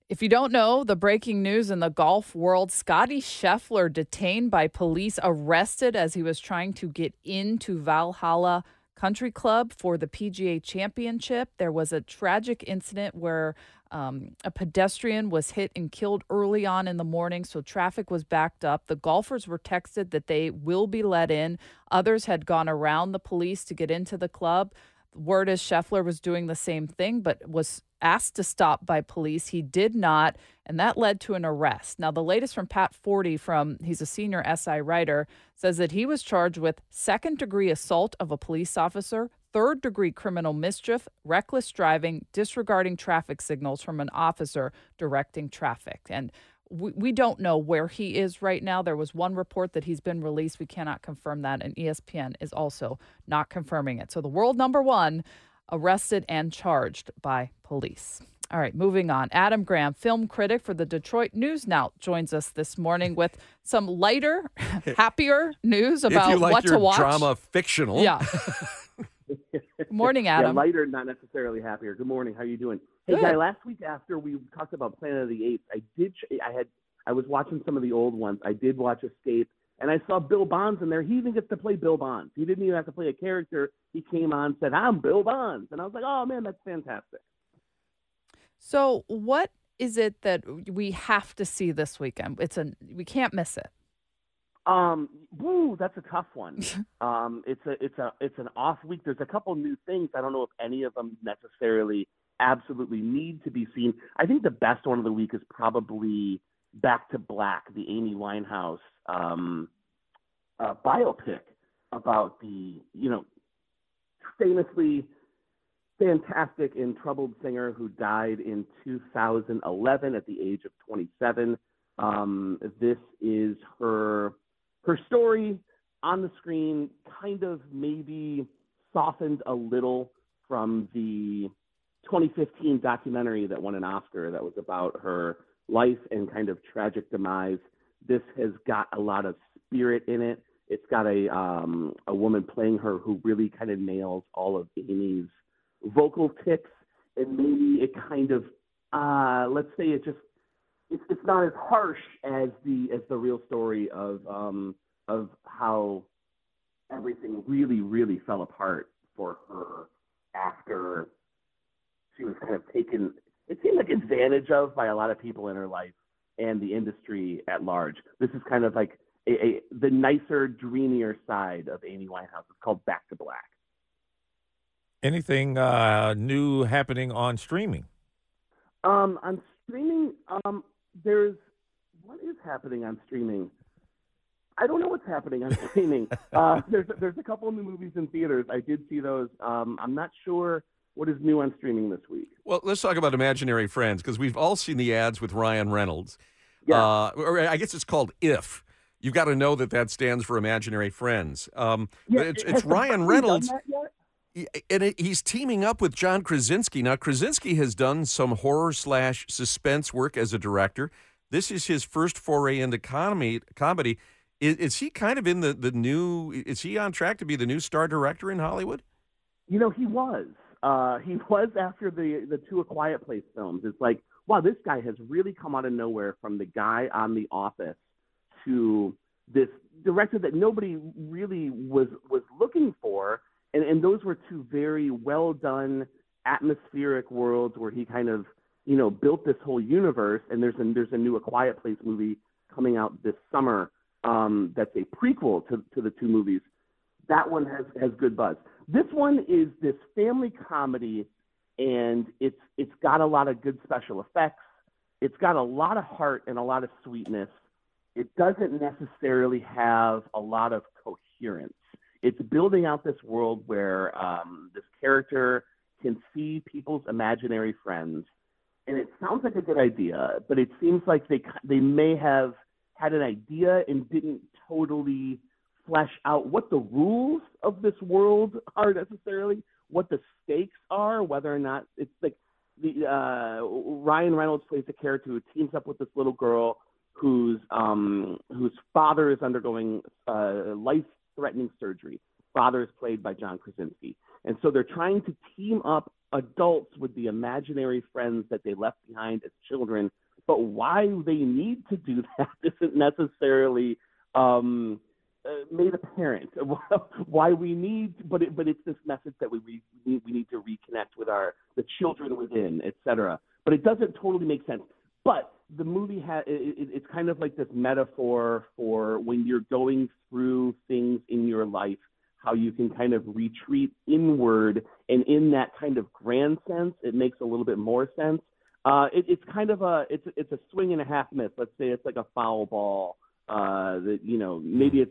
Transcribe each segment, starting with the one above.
If you don't know, the breaking news in the golf world, Scotty Scheffler detained by police, arrested as he was trying to get into Valhalla Country Club for the PGA Championship. There was a tragic incident where a pedestrian was hit and killed early on in the morning, so traffic was backed up. The golfers were texted that they will be let in. Others had gone around the police to get into the club. Word is Scheffler was doing the same thing, but was asked to stop by police. He did not, and that led to an arrest. Now, the latest from Pat Forty, he's a senior SI writer, says that he was charged with second-degree assault of a police officer, third-degree criminal mischief, reckless driving, disregarding traffic signals from an officer directing traffic. And we don't know where he is right now. There was one report that he's been released. We cannot confirm that, and ESPN is also not confirming it. So the world number one arrested and charged by police. All right, moving on. Adam Graham, film critic for the Detroit News Now, joins us this morning with some lighter, happier news about if you like what your to watch. Drama fictional. Yeah. Good morning, Adam. Yeah, lighter, not necessarily happier. Good morning. How are you doing? Hey, Good. Guy, last week after we talked about Planet of the Apes, I was watching some of the old ones. I did watch Escape, and I saw Bill Bonds in there. He even gets to play Bill Bonds. He didn't even have to play a character. He came on and said, "I'm Bill Bonds." And I was like, oh, man, that's fantastic. So what is it that we have to see this weekend? We can't miss it. That's a tough one. It's an off week. There's a couple new things. I don't know if any of them necessarily absolutely need to be seen. I think the best one of the week is probably Back to Black, the Amy Winehouse biopic about the famously fantastic and troubled singer who died in 2011 at the age of 27. This is her story on the screen, kind of maybe softened a little from the 2015 documentary that won an Oscar that was about her life and kind of tragic demise. This has got a lot of spirit in it. It's got a woman playing her who really kind of nails all of Amy's vocal tics, and maybe it kind of let's say it's not as harsh as the real story of how everything really, really fell apart for her after she was kind of taken, it seemed like, advantage of by a lot of people in her life and the industry at large. This is kind of like the nicer, dreamier side of Amy Winehouse. It's called Back to Black. Anything new happening on streaming? On streaming, what is happening on streaming? I don't know what's happening on streaming. There's a couple of new movies in theaters. I did see those. I'm not sure what is new on streaming this week. Well, let's talk about Imaginary Friends, because we've all seen the ads with Ryan Reynolds. Yeah. Or I guess it's called IF. You've got to know that stands for Imaginary Friends. It's Ryan Reynolds. And he's teaming up with John Krasinski. Now, Krasinski has done some horror/suspense work as a director. This is his first foray into comedy. Is he kind of in the new? Is he on track to be the new star director in Hollywood? He was. He was after the two A Quiet Place films. It's like, wow, this guy has really come out of nowhere from the guy on The Office to this director that nobody really was looking for. And those were two very well done atmospheric worlds where he kind of, built this whole universe. And there's a new A Quiet Place movie coming out this summer that's a prequel to the two movies. That one has good buzz. This one is this family comedy, and it's got a lot of good special effects. It's got a lot of heart and a lot of sweetness. It doesn't necessarily have a lot of coherence. It's building out this world where this character can see people's imaginary friends, and it sounds like a good idea, but it seems like they may have had an idea and didn't totally flesh out what the rules of this world are necessarily, what the stakes are, whether or not it's like Ryan Reynolds plays a character who teams up with this little girl whose father is undergoing life-threatening surgery. Father is played by John Krasinski. And so they're trying to team up adults with the imaginary friends that they left behind as children. But why they need to do that isn't necessarily made apparent. Why we need, but it's this message that we need to reconnect with the children within, etc. But it doesn't totally make sense. But the movie it's kind of like this metaphor for when you're going through things in your life, how you can kind of retreat inward, and in that kind of grand sense, it makes a little bit more sense. It's kind of it's a swing and a half miss. Let's say it's like a foul ball. That maybe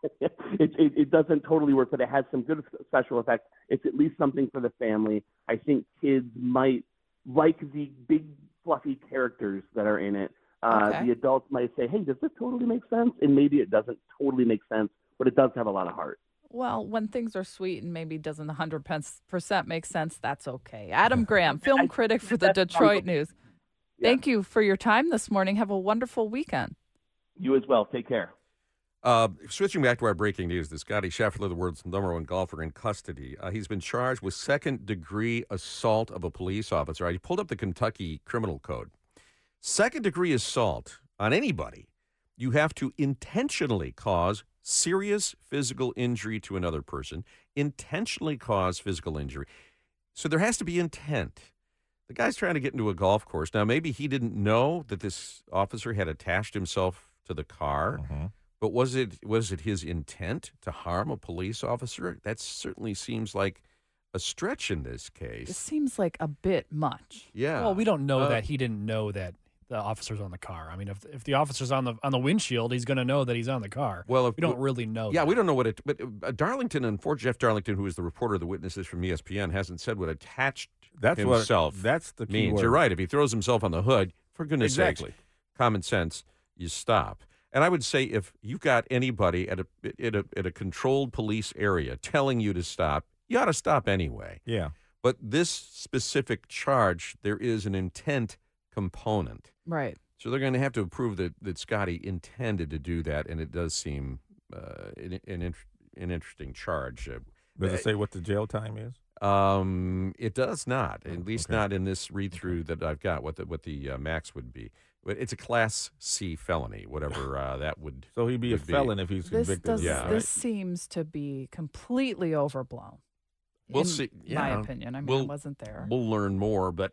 it doesn't totally work, but it has some good special effects. It's at least something for the family. I think kids might like the big fluffy characters that are in it. Okay. The adults might say, "Hey, does this totally make sense?" And maybe it doesn't totally make sense, but it does have a lot of heart. Well, when things are sweet and maybe doesn't 100% make sense, that's okay. Adam Graham, film critic for the Detroit News. Yeah. Thank you for your time this morning. Have a wonderful weekend. You as well. Take care. Switching back to our breaking news, the Scottie Scheffler, the world's #1 golfer, in custody. He's been charged with second-degree assault of a police officer. I pulled up the Kentucky Criminal Code. Second-degree assault on anybody, you have to intentionally cause serious physical injury to another person, intentionally cause physical injury. So there has to be intent. The guy's trying to get into a golf course. Now, maybe he didn't know that this officer had attached himself to the car, but was it his intent to harm a police officer? That certainly seems like a stretch in this case. It seems like a bit much. Yeah. Well, we don't know that he didn't know that the officer's on the car. I mean, if the officer's on the windshield, he's going to know that he's on the car. Well, we don't really know. Yeah, that. we don't know what it. But Darlington, and for Jeff Darlington, who is the reporter, the witnesses from ESPN, hasn't said what attached himself. That's the key means. word. You're right. If he throws himself on the hood, for goodness sakes, common sense, you stop. And I would say if you've got anybody at a controlled police area telling you to stop, you ought to stop anyway. Yeah. But this specific charge, there is an intent component. Right. So they're going to have to prove that Scottie intended to do that, and it does seem an interesting charge. Does it say what the jail time is? It does not, at least not in this read-through that I've got, what the max would be. But it's a Class C felony, whatever that would So he'd be a felon if he's convicted. This seems to be completely overblown. We'll see. My opinion. I mean, I wasn't there. We'll learn more, but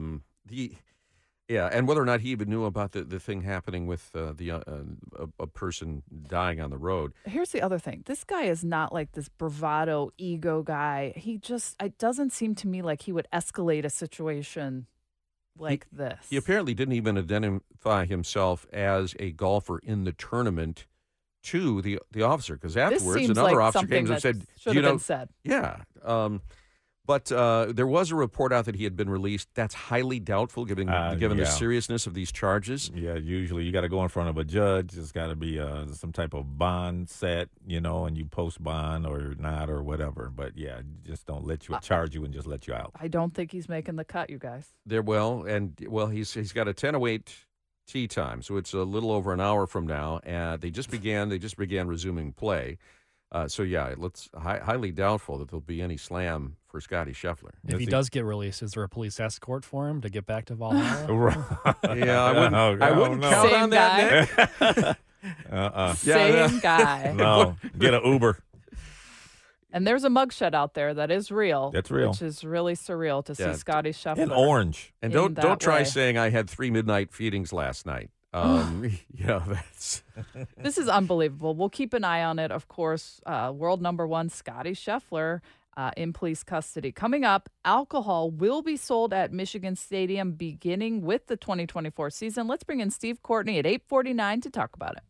and whether or not he even knew about the thing happening with a person dying on the road. Here's the other thing. This guy is not like this bravado ego guy. It doesn't seem to me like he would escalate a situation like this. He apparently didn't even identify himself as a golfer in the tournament to the officer, because afterwards another officer came and said, should have been said. Yeah. But there was a report out that he had been released. That's highly doubtful, given the seriousness of these charges. Yeah, usually you got to go in front of a judge. There's got to be some type of bond set, and you post bond or not or whatever. But yeah, just don't let you charge you and just let you out. I don't think he's making the cut, you guys. He's got a 10:08 tee time, so it's a little over an hour from now. And they just began resuming play. It's highly doubtful that there'll be any slam for Scottie Scheffler. If he does get released, is there a police escort for him to get back to Valhalla? Yeah, I wouldn't count on that, Nick. Same guy. No, get an Uber. And there's a mugshot out there that is real. That's real. Which is really surreal to see Scottie Scheffler. In orange. And don't try saying I had 3 midnight feedings last night. This is unbelievable. We'll keep an eye on it, of course. World #1 Scottie Scheffler in police custody. Coming up, alcohol will be sold at Michigan Stadium beginning with the 2024 season. Let's bring in Steve Courtney at 8:49 to talk about it.